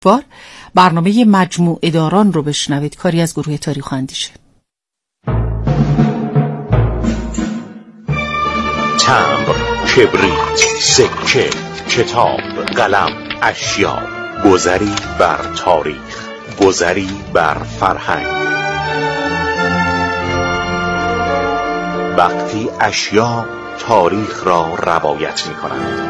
بار برنامه مجموعه داران رو بشنوید، کاری از گروه تاریخ و اندیشه. تمبر، کبریت، سکه، کتاب، قلم، اشیا، گذری بر تاریخ، گذری بر فرهنگ. وقتی اشیا تاریخ را روایت می‌کنند.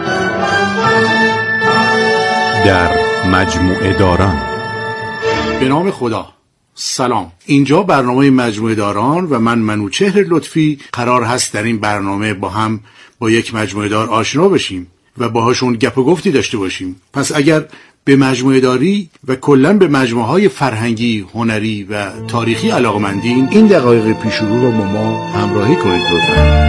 در مجموعه داران. به نام خدا. سلام، اینجا برنامه مجموعه داران و من منوچهر لطفی قرار هست در این برنامه با یک مجموعه دار آشنا بشیم و باهاشون گپ و گفتی داشته باشیم. پس اگر به مجموعه داری و کلاً به مجموعه‌های فرهنگی، هنری و تاریخی علاقه‌مندین، این دقایق پیش رو با ما همراهی کنید لطفاً.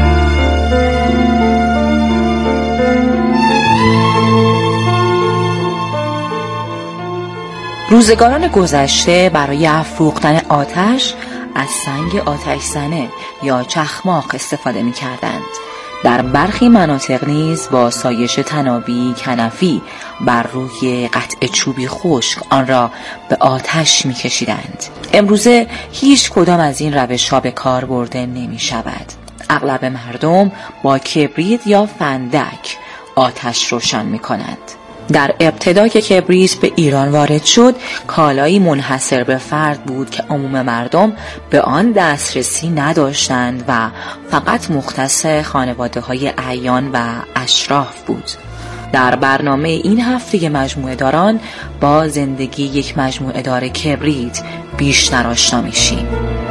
روزگاران گذشته برای افروختن آتش از سنگ آتش‌زنه یا چخماق استفاده می‌کردند. در برخی مناطق نیز با سایش تنابی کنفی بر روی قطع چوبی خشک آن را به آتش می‌کشیدند. امروزه هیچ کدام از این روش‌ها به کار برده نمی‌شود. اغلب مردم با کبریت یا فندک آتش روشن می‌کنند. در ابتدا که کبریت به ایران وارد شد، کالایی منحصر به فرد بود که عموم مردم به آن دسترسی نداشتند و فقط مختص خانواده‌های اعیان و اشراف بود. در برنامه این هفته مجموعه داران با زندگی یک مجموعه دار کبریت بیشتر آشنا میشیم.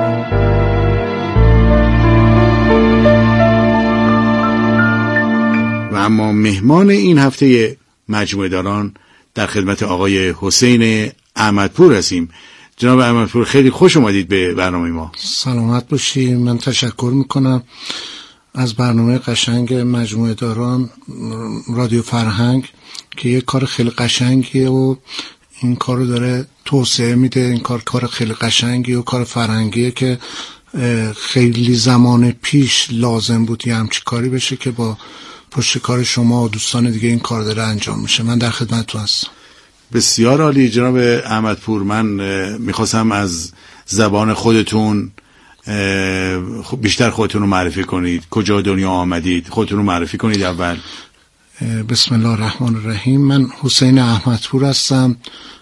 و اما مهمان این هفته مجموعه داران در خدمت آقای حسین احمدپور هستیم. جناب احمدپور، خیلی خوش اومدید به برنامه ما. سلامت باشید. من تشکر میکنم از برنامه قشنگ مجموعه داران رادیو فرهنگ که یه کار خیلی قشنگیه و این کار رو داره توسعه میده. این کار خیلی قشنگی و کار فرهنگیه که خیلی زمان پیش لازم بود یه همچی کاری بشه که با پشت کار شما و دوستان دیگه این کار داره انجام میشه. من در خدمتتون هستم. بسیار عالی. جناب احمدپور، من میخواستم از زبان خودتون بیشتر خودتون رو معرفی کنید. کجا دنیا آمدید؟ خودتون رو معرفی کنید اول. بسم الله الرحمن الرحیم. من حسین احمدپور هستم،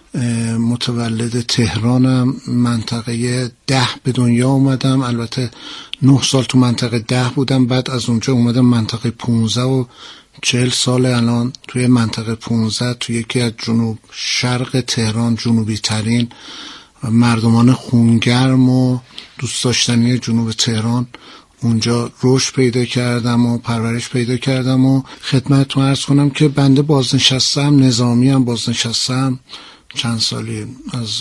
متولد تهرانم. منطقه 10 به دنیا اومدم. البته 9 سال تو منطقه 10 بودم، بعد از اونجا اومدم منطقه 15 و 40 سال الان توی منطقه 15 توی یکی از جنوب شرق تهران، جنوبی ترین مردمان خونگرم و دوست داشتنی جنوب تهران، اونجا رشد پیدا کردم و پرورش پیدا کردم و خدمتتون عرض کنم که بنده بازنشستم، نظامی هم بازنشستم. چند سالی از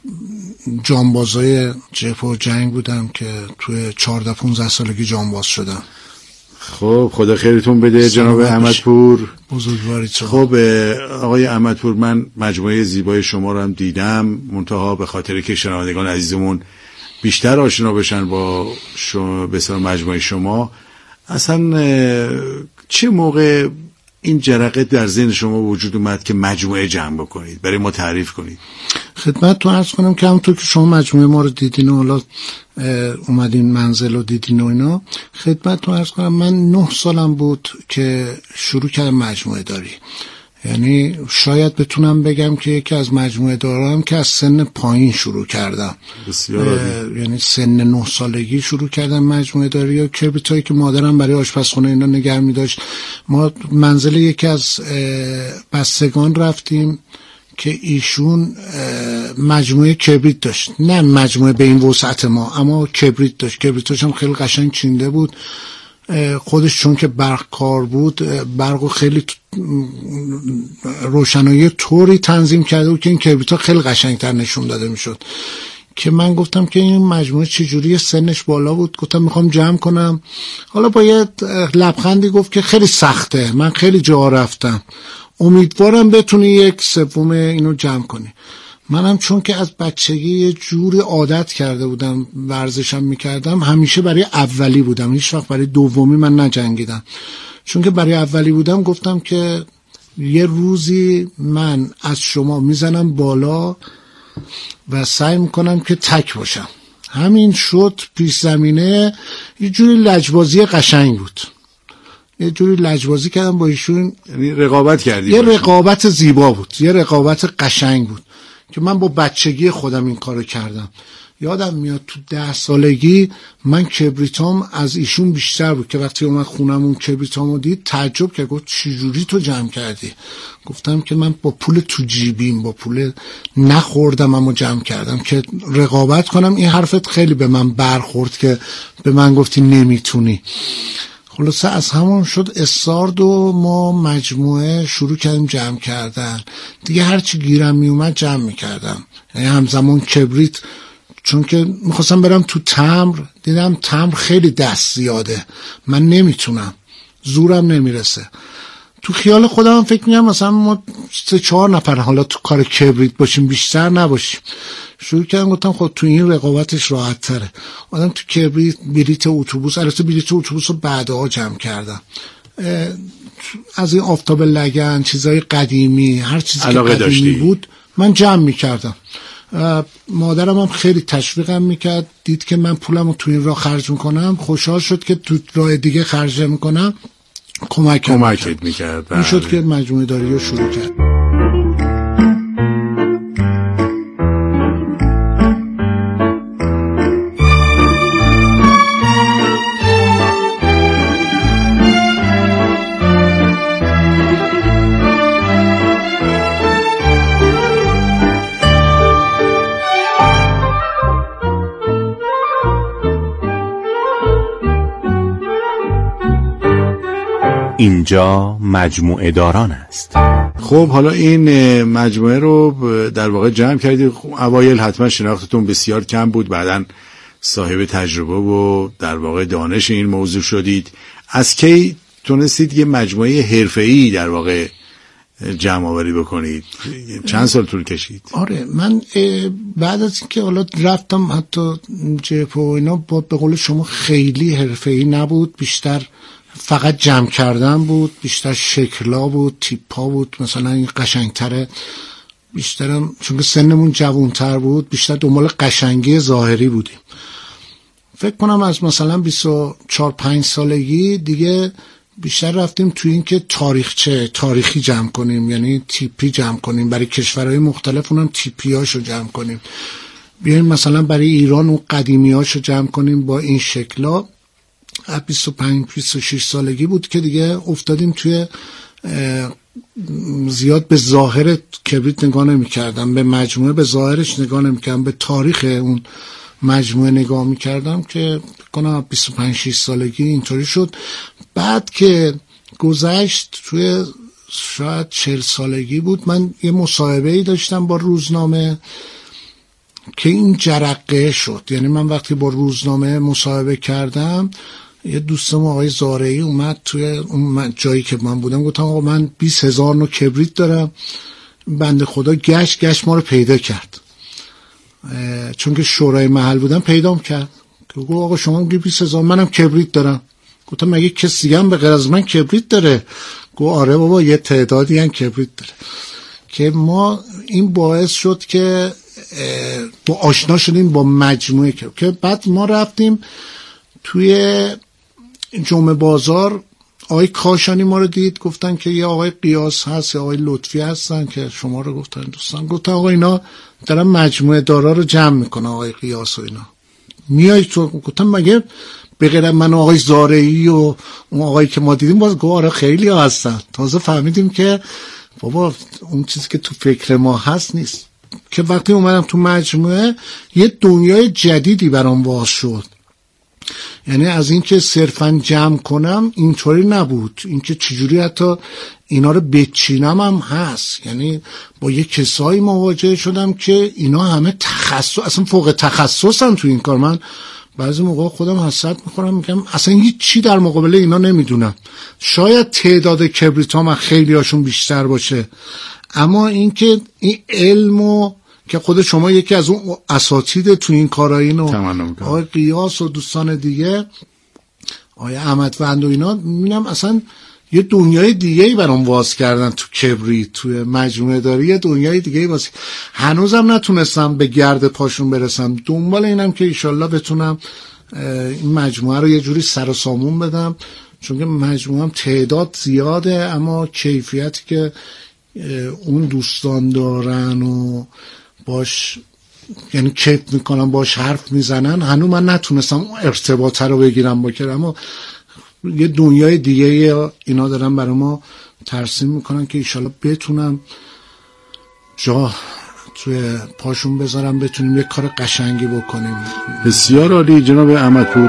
جانبازای جبهه و جنگ بودم که توی 14-15 سالگی جانباز شدم. خب خدا خیرتون بده جناب احمدپور. بزرگوارید شما. خب آقای احمدپور، من مجموعه زیبای شما رو هم دیدم، منتها به خاطر که شنوندگان عزیزمون بیشتر آشنا بشن با شما بسیار مجموعه شما، اصلا چه موقع این جرقه در ذهن شما وجود اومد که مجموعه جمع بکنید؟ برای ما تعریف کنید. خدمتتون عرض کنم که همونطور که شما مجموعه ما رو دیدین و حالا اومدین منزل رو دیدین و اینا، خدمتتون عرض کنم من 9 سالم بود که شروع کردم مجموعه داری. یعنی شاید بتونم بگم که یکی از مجموعه دارم که از سن پایین شروع کردم. یعنی سن 9 سالگی شروع کردم مجموعه داری و کبریتایی که مادرم برای آشپزخونه اینا نگه می داشت. ما منزل یکی از بستگان رفتیم که ایشون مجموعه کبریت داشت، نه مجموعه به این وسعت ما، اما کبریت داشت. کبریتاش هم خیلی قشنگ چینده بود. خودش چون که برق کار بود، برقو خیلی روشنایی طوری تنظیم کرده بود که این کبریتا خیلی قشنگتر نشون داده میشد. که من گفتم که این مجموعه چجوری، سنش بالا بود، گفتم میخوام جمع کنم. حالا با یه لبخندی گفت که خیلی سخته، من خیلی جا رفتم، امیدوارم بتونی 1/3 اینو جمع کنی. منم چون که از بچگی یه جوری عادت کرده بودم، ورزشم میکردم، همیشه برای اولی بودم، هیچ وقت برای دومی من نجنگیدم. چون که برای اولی بودم گفتم که یه روزی من از شما میزنم بالا و سعی میکنم که تک باشم. همین شد پیش زمینه. یه جوری لجبازی قشنگ بود، یه جوری لجبازی کردم با ایشون. یعنی رقابت کردی؟ یه رقابت زیبا بود، یه رقابت قشنگ بود که من با بچگی خودم این کارو کردم. یادم میاد تو 10 سالگی من کبریتام از ایشون بیشتر بود که وقتی اومد خونمون کبریتامو دید تعجب کرد، گفت چجوری تو جمع کردی؟ گفتم که من با پول تو جیبیم، با پول نخوردم اما جمع کردم که رقابت کنم. این حرفت خیلی به من برخورد که به من گفتی نمیتونی. خلاصه از همون شد استارد و ما مجموعه شروع کردیم جمع کردن دیگه. هرچی گیرم میومد جمع میکردم، یعنی همزمان کبریت، چون که میخواستم برم تو تمر، دیدم تمر خیلی دست زیاده، من نمیتونم، زورم نمیرسه. تو خیال خودم فکر میکنم مثلا ما 3-4 نفر حالا تو کار کبریت باشیم، بیشتر نباشیم. شروع کردم گفتم خب تو این رقابتش راحت تره. آدم تو کبریت بلیت اتوبوس، البته بلیت اتوبوس رو بعدها جمع کردم، از این آفتاب لگن، چیزای قدیمی، هر چیزی که قدیمی داشتی بود من جمع میکردم. مادرم هم خیلی تشویقم میکرد، دید که من پولمو تو این راه خرج میکنم، خوشحال شد که تو راه دیگه خرج میکنم، کمکت میکرد. این شد که مجموعه داری رو شروع کرد. اینجا مجموعه داران است. خب حالا این مجموعه رو در واقع جمع کردید. اوایل حتما شناختتون بسیار کم بود، بعداً صاحب تجربه و در واقع دانش این موضوع شدید. از کی تونستید یه مجموعه حرفه‌ای در واقع جمع آوری بکنید؟ چند سال طول کشید؟ آره من بعد از اینکه حالا رفتم حتی جپ و اینا، به قول شما خیلی حرفه‌ای نبود، بیشتر فقط جمع کردن بود، بیشتر شکلا بود، تیپا بود، مثلا این قشنگتره، بیشترم چون که سنمون جوانتر بود بیشتر دنبال قشنگی ظاهری بودیم. فکر کنم از مثلا 24-5 سالگی دیگه بیشتر رفتیم توی این که تاریخی جمع کنیم، یعنی تیپی جمع کنیم، برای کشورهای مختلف اونم تیپیاشو جمع کنیم. بیایم مثلا برای ایران اون قدیمیاشو جمع کنیم با این شکلا. 25-26 سالگی بود که دیگه افتادیم توی زیاد به ظاهر کبریت نگاه نمی کردم، به مجموعه به ظاهرش نگاه نمی کردم، به تاریخ اون مجموعه نگاه می کردم که کنم 25-26 سالگی اینطوری شد. بعد که گذشت توی شاید 40 سالگی بود، من یه مصاحبه‌ای داشتم با روزنامه که این جرقه شد. یعنی من وقتی با روزنامه مصاحبه کردم، یه دوستم آقای زارعی اومد توی اون جایی که من بودم، گفتم آقا من 20,000 نوع کبریت دارم. بنده خدا گشت ما رو پیدا کرد، چون که شورای محل بودم پیدام کرد. گفت آقا شما میگی 20,000، منم کبریت دارم. گفتم مگه کسی هم به غیر از من کبریت داره؟ گفت آره بابا یه تعدادی هم کبریت داره. که ما این باعث شد که با آشنا شدیم با مجموعه که بعد ما رفتیم توی جمعه بازار. آقای کاشانی ما رو دید، گفتن که یه آقای قیاس هست یا آقای لطفی هستن که شما رو گفتن دوستان. گفتن آقا اینا دارن مجموعه دارا رو جمع میکنه، آقای قیاس و اینا، میای تو؟ گفتم مگه به غیر من و آقای زارعی و اون آقایی که ما دیدیم؟ باز گفت آره خیلی ها هستن. تازه فهمیدیم که بابا اون چیزی که تو فکر ما هست نیست. که وقتی اومدم تو مجموعه یه دنیای جدیدی برام باز شد. یعنی از اینکه صرفا جمع کنم اینطوری نبود، اینکه چجوری حتی اینا رو بچینم هم هست. یعنی با یه کسایی مواجه شدم که اینا همه تخصص، اصلا فوق تخصصن تو این کار. من بعضی موقع خودم حسرت میخورم، میگم اصلا هیچ چی در مقابل اینا نمیدونم. شاید تعداد کبریتام خیلی هاشون بیشتر باشه، اما اینکه این علمو که خود شما یکی از اون اساتید تو این کارایین و آقای قیاس و دوستان دیگه، آقای احمد وند و اینا، میبینم اصلا یه دنیای دیگه‌ای برام باز کردن تو کبریت، توی مجموعه داری یه دنیای دیگه‌ای باز. هنوزم نتونستم به گرد پاشون برسم. دنبال اینم که ایشالله بتونم این مجموعه رو یه جوری سر و سامون بدم، چون که مجموعه هم تعداد زیاده اما کیفیتی که اون دوستان دارن و باش یعنی کیف میکنن باش حرف میزنن، هنوز من نتونستم ارتباطه رو بگیرم با که، اما یه دنیای دیگه اینا دارن برای ما ترسیم میکنن که ایشالله بتونم جا توی پاشون بذارم، بتونیم یه کار قشنگی بکنیم. بسیار عالی جناب احمدپور.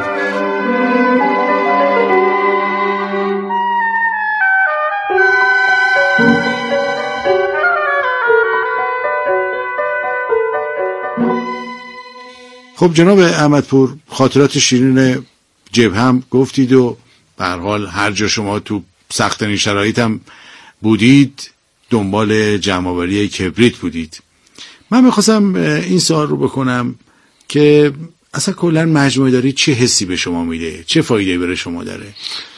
خب جناب احمدپور، خاطرات شیرین جبهه هم گفتید و به هر حال هر جا شما تو سخت‌ترین شرایط هم بودید دنبال جمع‌آوری کبریت بودید. من می‌خواستم این سوال رو بکنم که اصلا کلاً مجموعه داری چه حسی به شما میده؟ چه فایده‌ای برای شما داره؟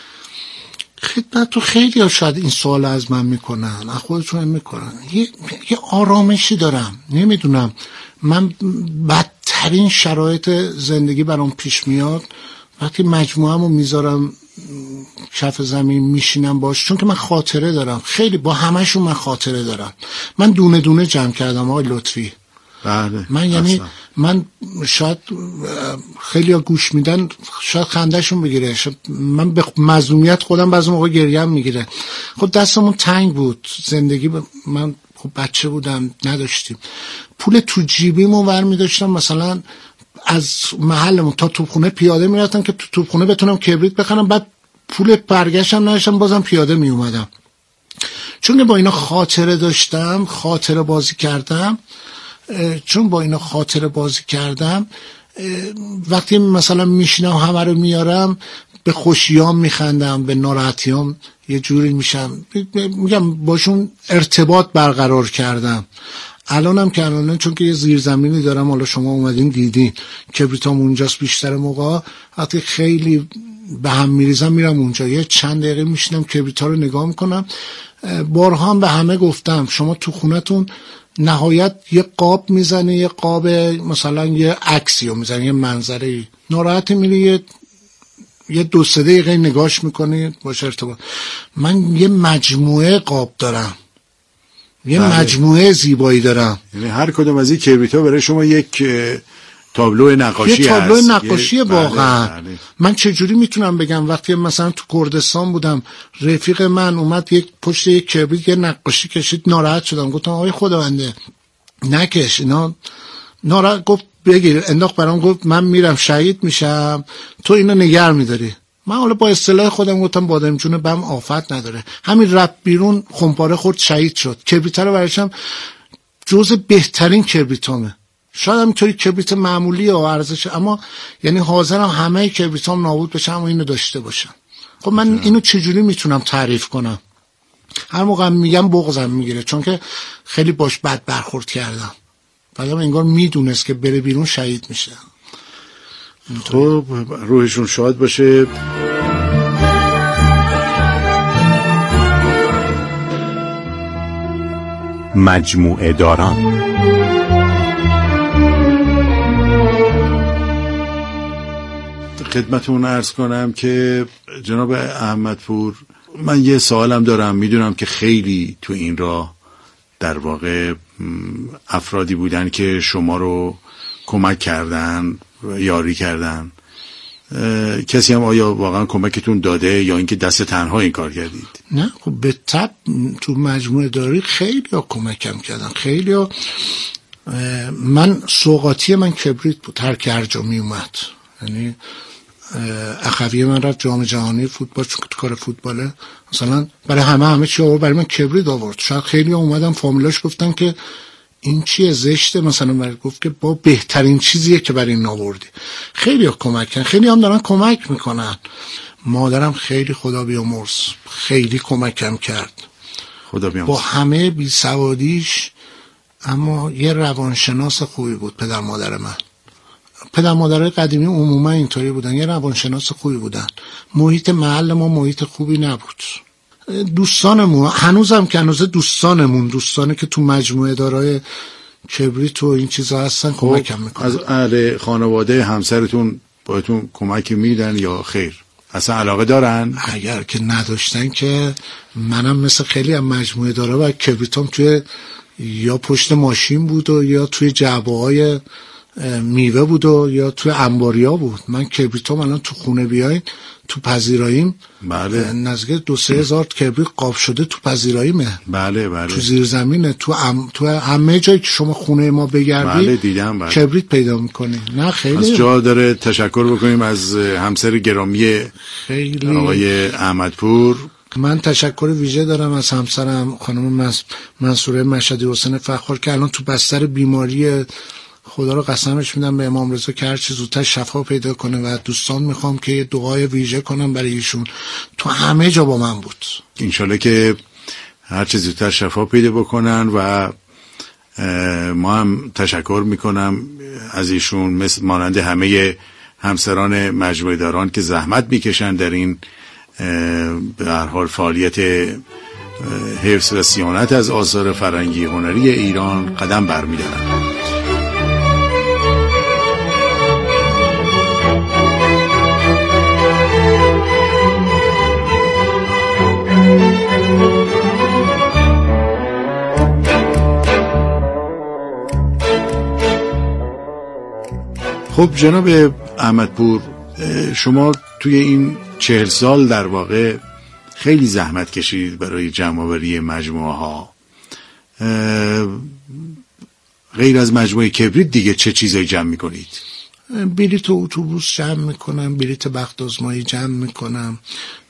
خدمت تو خیلی ها شاید این سوال از من میکنن، از خودشون هم میکنن. یه آرامشی دارم، نمیدونم، من بدترین شرایط زندگی برام پیش میاد وقتی مجموعه‌مو میذارم کف زمین میشینم باش، چون که من خاطره دارم، خیلی با همشون من خاطره دارم. من دونه دونه جمع کردم آقای لطفی. بله. من یعنی من شاید خیلی ها گوش میدن شاید خندهشون بگیره، من به مظلومیت خودم بعضی موقع گریم میگیره. خب دستمون تنگ بود، زندگی من خب بچه بودم، نداشتیم پول تو جیبیمون ور میداشتم، مثلا از محلمون تا توپخونه پیاده میرفتم که تو توپخونه بتونم کبریت بخرم، بعد پول برگشتم نداشتم بازم پیاده میومدم، چون که با اینا خاطره داشتم، خاطره بازی کردم. چون با اینا خاطره بازی کردم وقتی مثلا میشینم همه رو میارم، به خوشیام میخندم، به ناراحتیام یه جوری میشم، میگم باشون ارتباط برقرار کردم. الانم که الان چون که یه زیرزمینی دارم، حالا شما اومدین دیدین کبریتام اونجاست، بیشتر موقع وقتی خیلی به هم میریزم میرم اونجا یه چند دقیقه میشینم کبریتا رو نگاه میکنم. بارها هم به همه گفتم شما تو خونتون نهایت یه قاب میزنه، یه قاب مثلا یه عکسی رو میزنه، یه منظره، ناراحت میری یه 2-3 دقیقه نگاش میکنی باشه ارتباط. من یه مجموعه قاب دارم، یه مجموعه زیبایی دارم، یعنی هر کدوم از این کبریت‌ها برای شما یک تابلو نقاشی هست. یه تابلو نقاشی واقعا. بله. من چجوری میتونم بگم وقتی مثلا تو کردستان بودم رفیق من اومد یک پشت یک کبریت یه نقاشی کشید، ناراحت شدم، گفتم آقای خداونده نکش اینا، ناراحت گفت بگیر انداخت برام، گفت من میرم شهید میشم تو اینو نگه میداری. من حالا با اصطلاح خودم گفتم بادم جون بم آفت نداره، همین رفت بیرون خمپاره خورد شهید شد. کبریت رو براشم جزء بهترین کبریتامه، شاید هم اینطوری کبریت معمولی و ارزش، اما یعنی حاضرم همه کبریتام نابود بشم و اینو داشته باشم. خب من اینو چجوری میتونم تعریف کنم؟ هر موقع میگم بغضم میگیره، چون که خیلی باش بد برخورد کردم، بعدم انگار میدونست که بره بیرون شهید میشه. خب روحشون شاد باشه. مجموعه داران. خدمتون عرض کنم که جناب احمدپور، من یه سوالم دارم. میدونم که خیلی تو این راه در واقع افرادی بودن که شما رو کمک کردن، یاری کردن. کسی هم آیا واقعا کمکتون داده یا اینکه دست تنها این کار کردید؟ نه خب به طب تو مجموعه داری خیلی ها کمکم کردن، خیلی ها. من سوغاتی من کبریت بود، هر که هر جا می اومد، یعنی اخوی من رفت جام جهانی فوتبال، چون تو کار فوتباله مثلا برای همه چی آورد، برای من کبریت آورد. شاید خیلی ها اومدن فامیلاش گفتن که این چیه زشته، مثلا برای گفت که با بهترین چیزیه که برای این آوردی. خیلی ها کمک کردن، خیلی هم دارن کمک میکنن. مادرم خیلی خدا بیامرز خیلی کمکم کرد، خدا بیامرز، با همه بی سوادیش، اما یه روانشناس خوبی بود پدر مادر من. پدر مادرای قدیمی عموما اینطوری بودن، یه روانشناس خوبی بودن. محیط محل ما محیط خوبی نبود، دوستانمون هنوزم که هنوز دوستانی که تو مجموعه دارای کبریت و این چیزا هستن کمکم میکنن. از اهل خانواده همسرتون بهتون کمک میدن یا خیر؟ اصلا علاقه دارن؟ اگر که نداشتن که منم مثل خیلی هم مجموعه داره و کبریتام توی یا پشت ماشین بود و یا توی جعبه‌های میوه بود و یا توی انباریا بود. من کبریتام الان تو خونه بیاین تو پذیراییم بله نزدیک 2-3 هزار کبریت قاب شده تو پذیراییمه. بله تو زیر زمینه، تو همه جایی که شما خونه ما بگردی بله دیدم بله. کبریت پیدا میکنی. نه خیلی از جا داره تشکر بکنیم از همسر گرامی خیلی آقای احمدپور. من تشکر ویژه دارم از همسرم خانم منصوره مشهدی حسین فخار که الان تو بستر بیماری، خدا رو قسمش میدم به امام رضا که هر چه زودتر شفا پیدا کنه و دوستان میخوام که یه دعای ویژه کنم برای ایشون. تو همه جا با من بود. انشالله که هر چه زودتر شفا پیدا بکنن و ما هم تشکر میکنم از ایشون مثل مانند همه همسران مجموعه داران که زحمت میکشن در این به هر حال فعالیت حفظ و صیانت از آثار فرهنگی هنری ایران قدم برمی‌دارن. خب جناب احمدپور، شما توی این 40 سال در واقع خیلی زحمت کشید برای جمع‌آوری مجموعه ها. غیر از مجموعه کبریت دیگه چه چیزایی جمع میکنید؟ بلیت اتوبوس جمع میکنم، بلیت بخت آزمایی جمع میکنم،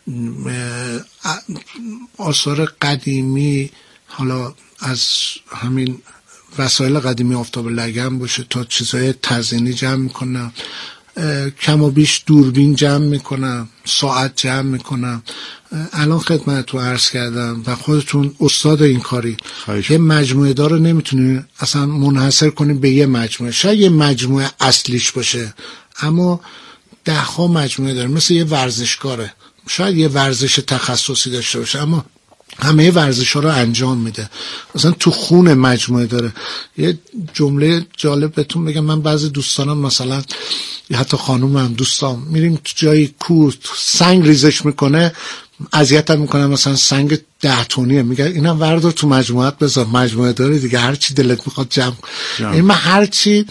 آثار قدیمی، حالا از همین وسایل قدیمی آفتاب لگن باشه تا چیزای تزیینی جمع میکنم، کم و بیش دوربین جمع میکنم، ساعت جمع میکنم. الان خدمتتون عرض کردم و خودتون استاد این کاری، یه مجموعه دار رو نمیتونی اصلا منحصر کنی به یه مجموعه. شاید یه مجموعه اصلیش باشه اما 10 مجموعه داره، مثل یه ورزشکاره، شاید یه ورزش تخصصی داشته باشه اما همه ورزش ها رو انجام میده. مثلا تو خون مجموعه داره. یه جمله جالب بهتون بگم، من بعضی دوستانم مثلا حتی خانومم دوستام میریم تو جای کوه سنگ ریزش میکنه، اذیتم میکنه، مثلا سنگ 10 تونیه، میگه اینا وردار تو مجموعه بذار، مجموعه داره دیگه، هر چی دلت میخواد جمع. این من هر چی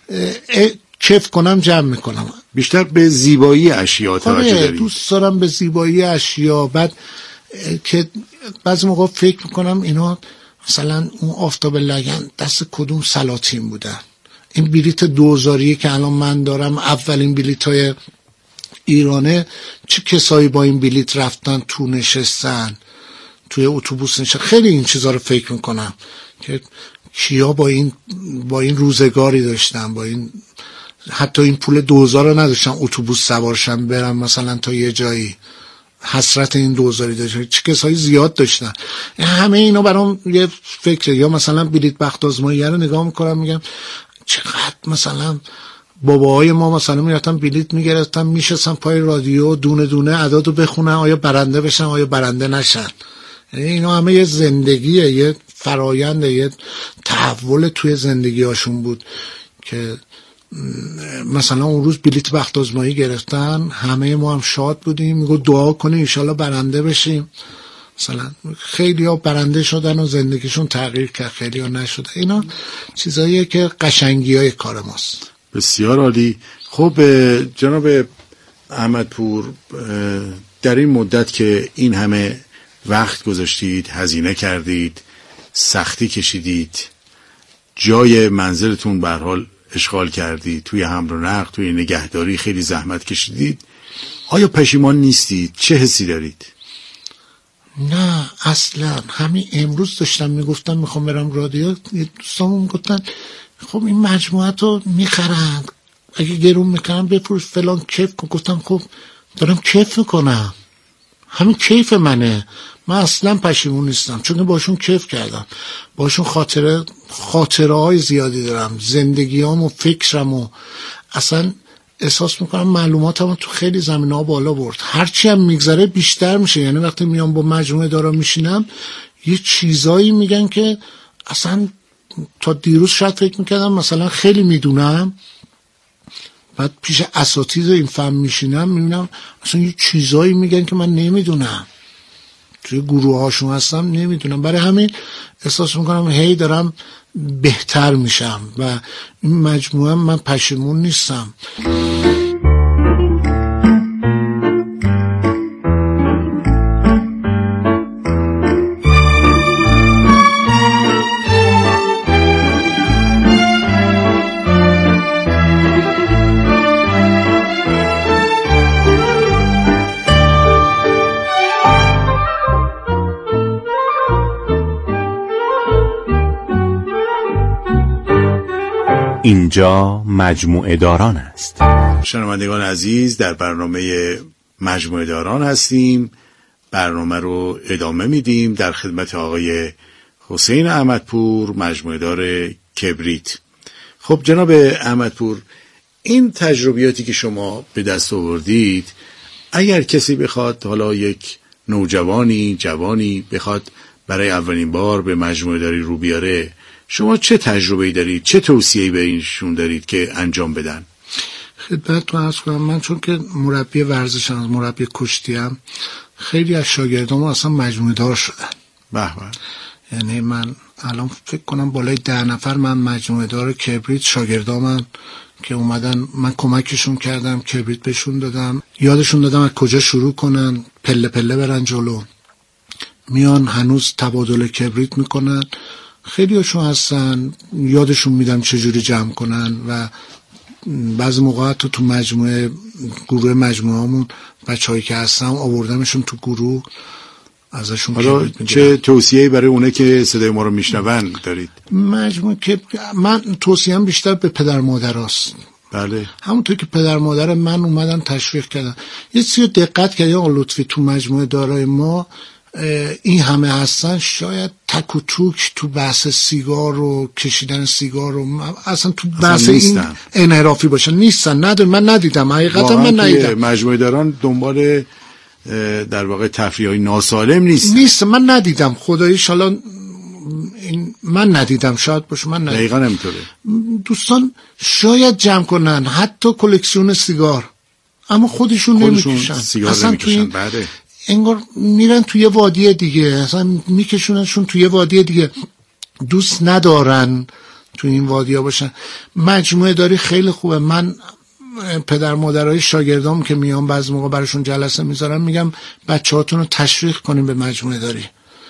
کیف کنم جمع میکنم. بیشتر به زیبایی اشیا توجه داری؟ دوست دارم به زیبایی اشیا. بعد که بعضی موقع فکر میکنم اینا مثلا اون آفتاب لگن دست کدوم سلاطین بودن. این بلیت 2000 که الان من دارم اولین بلیت‌های ایرانه، چه کسایی با این بلیت رفتن تو نشستن توی اتوبوس نشستن. خیلی این چیزا رو فکر میکنم که کیا با این روزگاری داشتن، با این حتی این پول 2000 رو نداشتن اتوبوس سوارشن برم مثلا تا یه جایی، حسرت این 2000 داشتن، چه کسایی زیاد داشتن. همه اینا برام یه فکره. یا مثلا بلیت بخت آزمایی رو نگاه میکنم میگم چقدر مثلا باباهای ما مثلا میرفتن بلیت میگرفتن میشستن پای رادیو دونه دونه عددو بخونن، آیا برنده بشن آیا برنده نشن. یعنی اینا همه یه زندگیه، یه فراینده، یه تحول توی زندگی هاشون بود که مثلا اون روز بلیت بخت آزمایی گرفتن، همه ما هم شاد بودیم، میگو دعا کنیم انشالله برنده بشیم. مثلا خیلی ها برنده شدن و زندگیشون تغییر کرد، خیلی ها نشده. اینا چیزاییه که قشنگی های کار ماست. بسیار عالی. خب جناب احمدپور، در این مدت که این همه وقت گذاشتید، هزینه کردید، سختی کشیدید، جای منزلتون به هر حال اشغال کردید، توی حمل و نقل، توی نگهداری خیلی زحمت کشیدید، آیا پشیمان نیستید؟ چه حسی دارید؟ نه اصلا. همین امروز داشتم میگفتم میخوام برم رادیو، دوستامون میگفتن خب این مجموعه رو میخرن، اگه گرون میکنن بفروش فلان، کیف کن. گفتم خب دارم کیف میکنم، همین کیف منه، من اصلا پشیمون نیستم چون باشون کیف کردم، باشون خاطره های زیادی دارم، زندگیام و فکرم و اصلا احساس میکنم معلوماتم تو خیلی زمینه‌ها بالا برد. هرچی هم میگذره بیشتر میشه. یعنی وقتی میام با مجموعه دارا میشینم یه چیزایی میگن که اصلا تا دیروز شاید فکر میکردم مثلا خیلی میدونم، بعد پیش اساتید این فهم میشینم میبینم اصلا یه چیزایی میگن که من نمیدونم، توی گروه هاشون هستم نمیدونم. برای همین احساس میکنم هی دارم بهتر میشم و این مجموعه من پشیمون نیستم. اینجا مجموعه داران است. شنوندگان عزیز، در برنامه مجموعه داران هستیم. برنامه رو ادامه میدیم در خدمت آقای حسین احمدپور، مجموعه دار کبریت. خب جناب احمدپور، این تجربیاتی که شما به دست آوردید، اگر کسی بخواد، حالا یک نوجوانی جوانی بخواد برای اولین بار به مجموعه داری رو بیاره، شما چه تجربه‌ای دارید، چه توصیه‌ای به اینشون دارید که انجام بدن؟ خدمتتون عرض کنم، من چون که مربی ورزشم، مربی کشتیم، خیلی از شاگردام اصلا مجموعه دار شدن. به. یعنی من الان فکر کنم بالای 10 نفر من مجموعه دار کبریت شاگردامن که اومدن، من کمکشون کردم، کبریت بهشون دادم، یادشون دادم از کجا شروع کنن، پله پله برن جلو. میان هنوز تبادل کبریت میکنن، خیلی هاشون هستن یادشون میدم چجوری جمع کنن و بعضی موقع تو مجموعه گروه مجموعه‌مون بچه‌هایی که هستن آوردمشون تو گروه، ازشون حالا چه توصیه‌ای برای اونه که صدای ما رو میشنون دارید؟ مجموعه که من توصیه‌ام بیشتر به پدر مادراست. بله. همونطور که پدر مادر من اومدن تشویق کردن. یه چیزی دقت کردی آقا لطفی، تو مجموعه دارای ما این همه هستن، شاید تک و توک تو بحث سیگار و کشیدن سیگار و اصلا تو بحث این انحرافی باشن نیستن. ندارم، من ندیدم، حقیقتا من ندیدم. مجموعه داران دنبال در واقع تفریح‌های ناسالم نیست. من ندیدم، خدایی شالا این من ندیدم، شاید باشه من ندیدم. دقیقاً نمیطوره. دوستان شاید جمع کنن حتی کلکسیون سیگار، اما خودشون نمیکشن اصلا. توی بله. انگار میرن توی وادی دیگه، اصلا میکشوننشون توی وادی دیگه، دوست ندارن توی این وادی‌ها باشن. مجموعه داری خیلی خوبه. من پدر مادرای شاگردام که میان بعضی موقع براشون جلسه میذارم، میگم بچه‌هاتون رو تشویق کنین به مجموعه داری.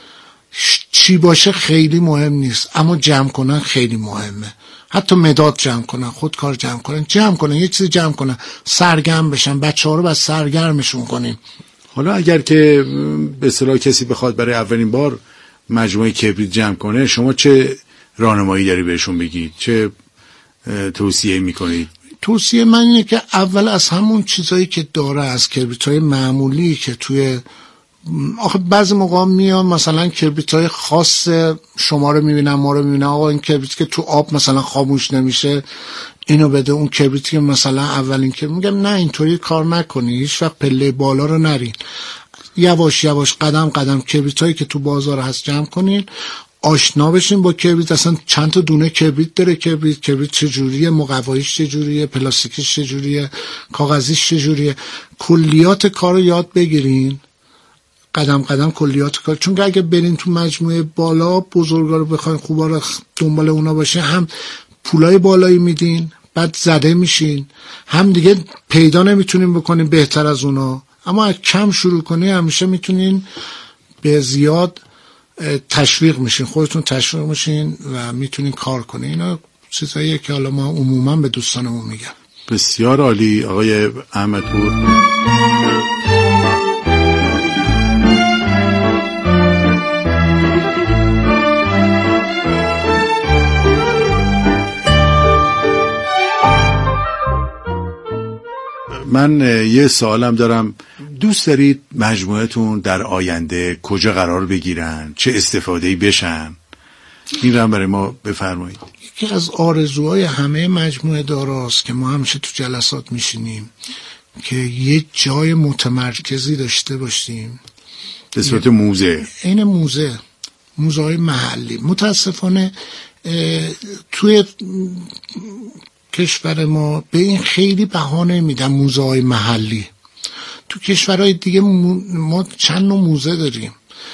چی باشه خیلی مهم نیست، اما جمع کنن خیلی مهمه. حتی مداد جمع کنن، خودکار جمع کنن، یه چیزی جمع کنن، سرگرم بشن. بچه‌ها رو بس سرگرمشون کنیم. حالا اگر که به اصطلاح کسی بخواد برای اولین بار مجموعه کبریت جمع کنه، شما چه راهنمایی داری بهشون بگید؟ چه توصیه میکنید؟ توصیه من اینه که اول از همون چیزایی که داره، از کبریت‌های معمولی که توی آخه بعضی موقع میان مثلا کبریت‌های خاص شما رو میبینن، ما رو میبینن، آقا این کبریت که تو آب مثلا خاموش نمیشه اینو بده، اون کبریتی که مثلا اولین که میگم نه اینطوری کار نکنی، هیچ وقت پله بالا رو نرین، یواش یواش قدم قدم کبریتایی که تو بازار هست جمع کنین، آشنا بشین با کبریت. اصلا چند تا دونه کبریت داره، کبریت چجوریه، مقواییش چجوریه، پلاستیکیش چجوریه، کاغذیش چجوریه، کلیات کارو یاد بگیرین، قدم قدم کلیات کار. چون که اگه برین تو مجموعه بالا، بزرگا رو بخواین خوبا رو دنبال اونا باشه، هم پولای بالایی میدین، بعد زده میشین، هم دیگه پیدا نمیتونین بکنین بهتر از اونا. اما از کم شروع کنین همیشه میتونین به زیاد تشویق میشین، خودتون تشویق میشین و میتونین کار کنین. اینا چیزاییه که حالا ما عموما به دوستانمون میگم. بسیار عالی آقای احمدپور. من یه سوالم دارم، دوست دارید مجموعتون در آینده کجا قرار بگیرن، چه استفاده‌ای بشن؟ این رو هم برای ما بفرمایید. یکی از آرزوهای همه مجموعه داراست که ما همیشه تو جلسات میشینیم که یه جای متمرکزی داشته باشیم به صورت موزه. این موزه های محلی. متاسفانه توی کشور ما به این خیلی بهانه میدن موزه های محلی. تو کشورهای دیگه ما چند نوع موزه داریم.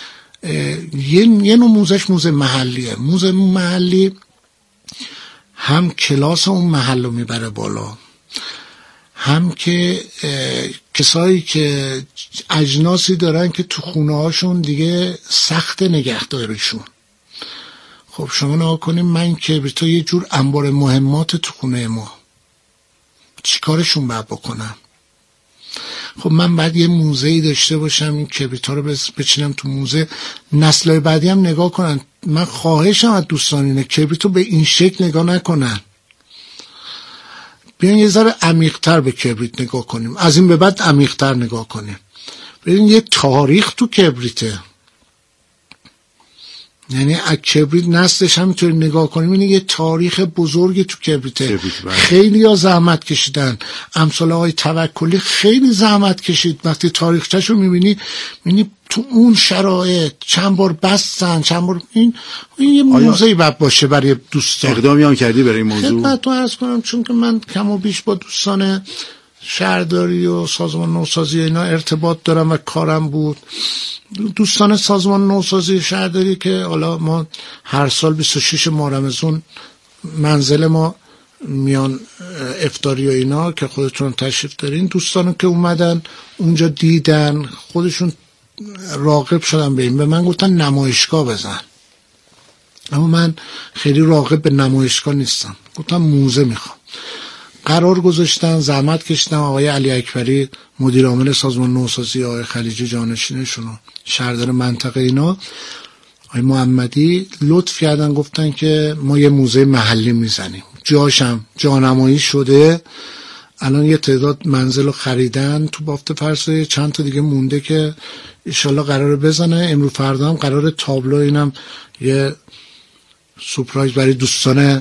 یه نوع موزهش موزه محلیه. موزه محلی هم کلاس اون محل رو میبره بالا، هم که کسایی که اجناسی دارن که تو خونه هاشون دیگه سخت نگهداریشون. خب شما نگاه کنیم، من کبریتا یه جور انبار مهمات تو خونه ما، چی کارشون باید بکنم؟ خب من باید یه موزه‌ای داشته باشم، این کبریتا رو بچینم تو موزه، نسل‌های بعدی هم نگاه کنن. من خواهشم از دوستان اینه کبریتو به این شکل نگاه نکنن، بیان یه ذره عمیق‌تر به کبریت نگاه کنیم، از این به بعد عمیق‌تر نگاه کنیم. ببین یه تاریخ تو کبریته، یعنی از کبریت نسلش همینطوری نگاه کنیم، اینه یه تاریخ بزرگ تو کبریته. خیلی ها زحمت کشیدن، امثال آقای توکلی خیلی زحمت کشید. وقتی تاریخچه‌شو میبینی تو اون شرایط چند بار بستن، چند بار این یه موزه‌ای باید باشه برای دوستان. اقدامی هم کردی برای این موضوع؟ خدمتتون عرض کنم، چون که من کم و بیش با دوستان شهرداری و سازمان نوسازی اینا ارتباط دارم و کارم بود. دوستان سازمان نوسازی شهرداری که حالا ما هر سال 26 ماه رمضان منزل ما میان افطاری و اینا که خودتون تشریف دارین، دوستانو که اومدن اونجا دیدن خودشون راغب شدن به این، به من گفتن نمایشگاه بزن، اما من خیلی راغب به نمایشگاه نیستم، گفتم موزه میخوام. قرار گذاشتن، زحمت کشیدن، آقای علی اکبری مدیر عامل سازمان نوسازی، آقای خلیجی جانشینشون، شهردار منطقه اینا، آقای محمدی لطف کردن گفتن که ما یه موزه محلی میزنیم. جاشم جانمایی شده، الان یه تعداد منزل رو خریدن تو بافت فرسای، چند تا دیگه مونده که انشالله قراره بزنه. امروز فردا هم قراره تابلو، اینم یه سورپرایز برای دوستان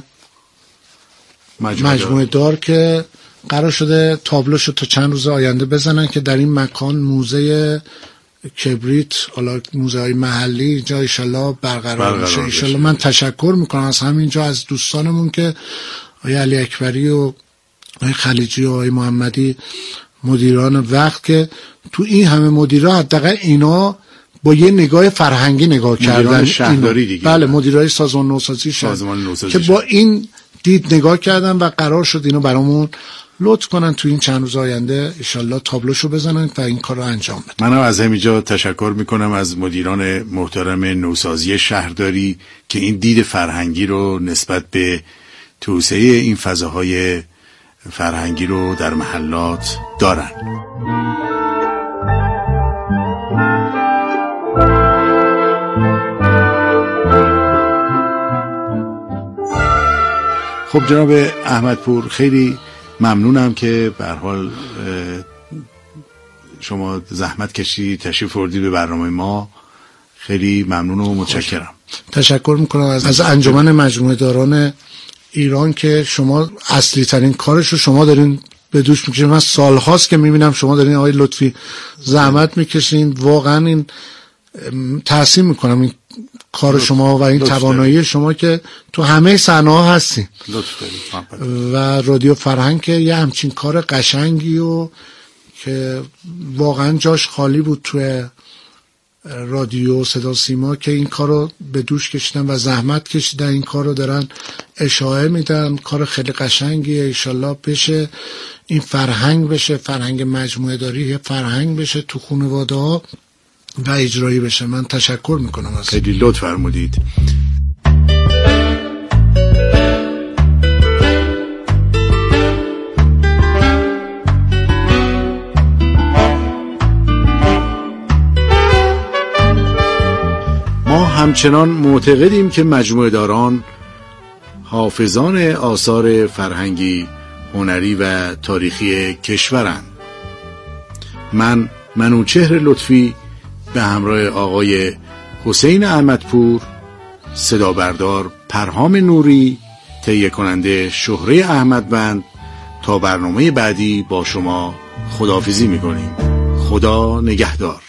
مجموعه دار که قرار شده تابلوشو تا چند روز آینده بزنن که در این مکان موزه کبریت، حالا موزه های محلی اینجا انشالله برقرار بشه. انشالله من تشکر میکنم از همینجا از دوستانمون که آقای علی اکبری و آقای خلیجی و آقای محمدی مدیران وقت، که تو این همه مدیران حداقل اینا با یه نگاه فرهنگی نگاه کردن، شهرداری دیگه. بله مدیرای سازمان نوسازی که با این دید نگاه کردن و قرار شد اینو برامون لطف کنن تو این چند روز آینده انشالله تابلوشو بزنن و این کار رو انجام بدن. منم از همینجا تشکر میکنم از مدیران محترم نوسازی شهرداری که این دید فرهنگی رو نسبت به توسعه این فضاهای فرهنگی رو در محلات دارن. خب جناب احمدپور، خیلی ممنونم که به هر حال شما زحمت کشید تشریف آوردید به برنامه ما. خیلی ممنون و متشکرم. تشکر میکنم از انجمن مجموعه داران ایران که شما اصلی ترین کارش رو شما دارین به دوش میکشین. من سالهاست که میبینم شما دارین آقای لطفی زحمت میکشین، واقعا این تحسین میکنم این کار شما و این توانایی شما که تو همه صحنه‌ها هستین. و رادیو فرهنگ که یه همچین کار قشنگی و که واقعا جاش خالی بود توی رادیو صدا سیما که این کار رو به دوش کشیدن و زحمت کشیدن، این کار رو دارن اشاعه میدن. کار خیلی قشنگیه، انشالله بشه این فرهنگ بشه، فرهنگ مجموعه داری فرهنگ بشه تو خانواده ها و اجرایی بشه. من تشکر میکنم از خیلی لطف فرمودید. ما همچنان معتقدیم که مجموعه داران حافظان آثار فرهنگی، هنری و تاریخی کشورند. من منوچهر لطفی به همراه آقای حسین احمدپور صدا بردار پرهام نوری، تهیه کننده شهره احمدبند. تا برنامه بعدی با شما خداحافظی می‌کنیم. خدا نگهدار.